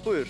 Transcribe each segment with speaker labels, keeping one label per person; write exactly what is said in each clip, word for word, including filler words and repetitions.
Speaker 1: Buyur.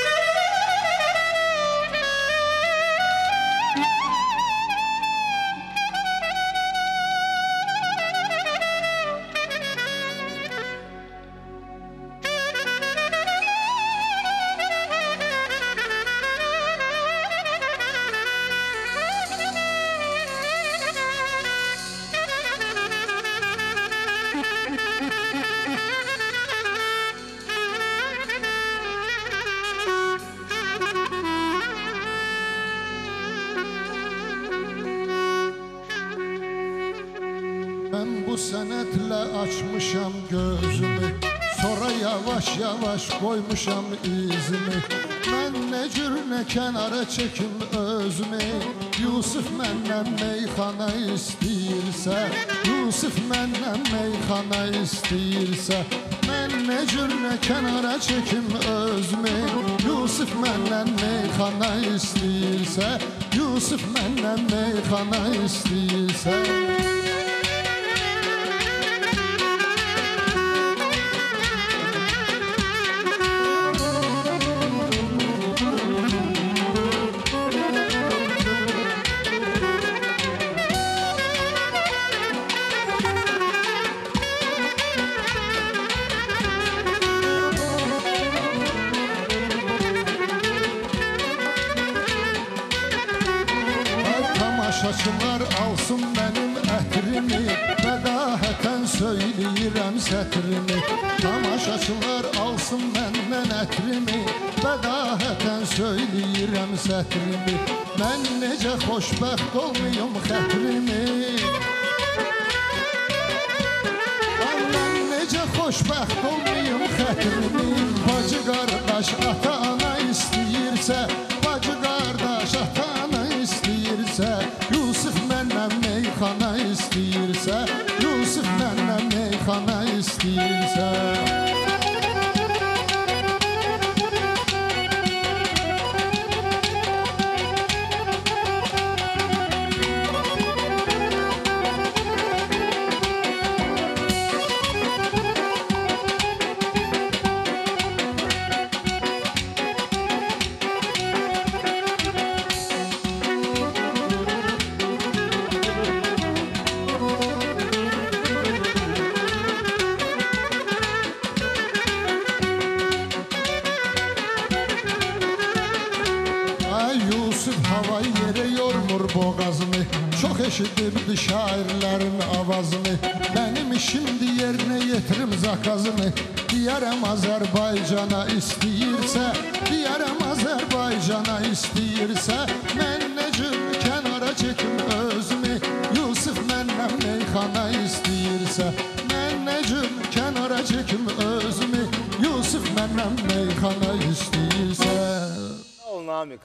Speaker 2: Ben bu sənətlə açmışam gözümü, sonra yavaş yavaş koymuşam izimi. Mən nə cür nə kənara çəkim özümü, Yusuf məndən meyxana istəyirsə, Yusuf məndən meyxana istəyirsə, mən nə cür nə kənara çəkim özümü, Yusuf məndən meyxana istəyirsə, Yusuf məndən meyxana istəyirsə. Tamaşaçılar alsın mənim ətrimi, bədahətən söyləyirəm sətrimi. Tamaşaçılar alsın məndən ətrimi, bədahətən söyləyirəm sətrimi. Mən necə xoşbəxt olmayım xətrimi, mən necə xoşbəxt olmayım xətrimi. Bacı qardaş ata ana istəyirsə, bacı qardaş ata ana istəyirsə, Yusuf məndən meyxana istəyirsə, Yusuf məndən meyxana istəyirsə. Yusuf hava yere yormur boğazını, çok eşidirdi şairlerin avazını. Benim şimdi yerine yetirim zakazını, diyarım Azerbaycan'a istəyirsə, diyarım Azerbaycan'a istəyirsə, mən necə kənara çəkim özümü, Yusuf məndən meyxana istəyirsə, mən necə kənara çəkim özümü, Yusuf məndən meyxana istəyirsə.
Speaker 1: Sağ ol Namik.